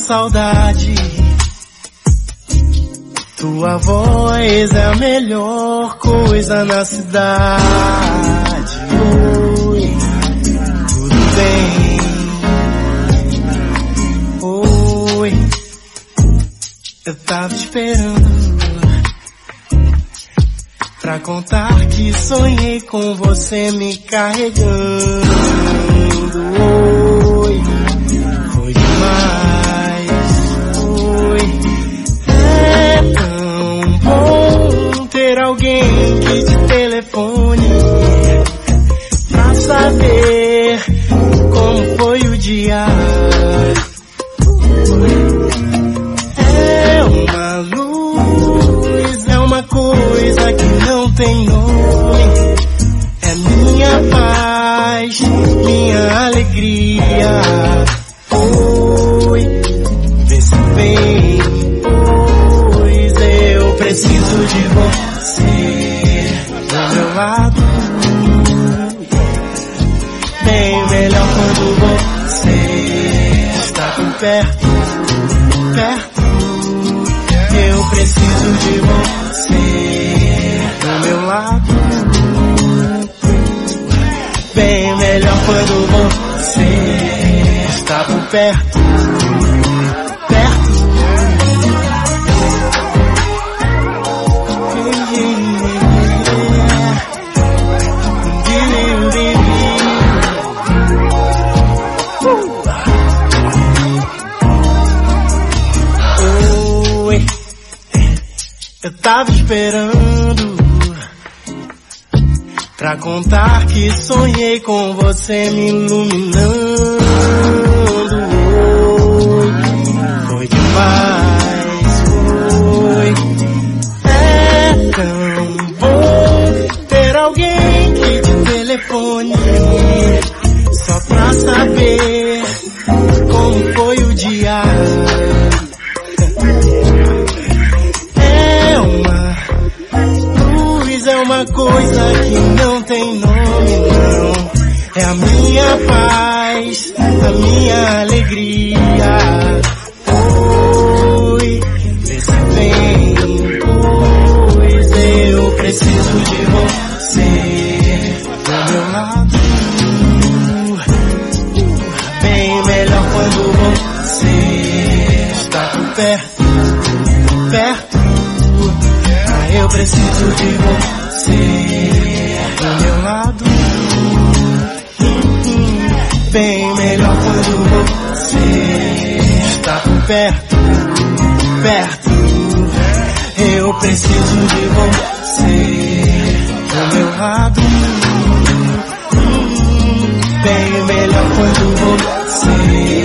saudade. Tua voz é a melhor coisa na cidade. Oi, tudo bem? Oi, eu tava esperando pra contar que sonhei com você me carregando. Oi, foi demais. Oi, é tão bom ter alguém que te telefone pra saber como foi o dia. É uma luz, é uma coisa que não tem nome. É minha paz, minha alegria. Oi, vê se vem, pois eu preciso de você do meu lado. Bem melhor quando você está por perto, perto. Eu preciso de você do meu lado. Bem melhor quando você está por perto, perto. Oi, eu tava esperando pra contar que sonhei com você me iluminando. Oi, foi demais. Oi, é tão bom ter alguém que te telefone só pra saber como foi o dia. É uma luz, é uma coisa que não tem nome, não. É a minha paz, a minha alegria. Oi, vê se vem, pois eu preciso de você do meu lado. Bem melhor quando você está por perto, perto. Eu preciso de você do meu lado. Bem melhor quando você está por perto, perto. Eu preciso de você do meu lado. Bem melhor quando você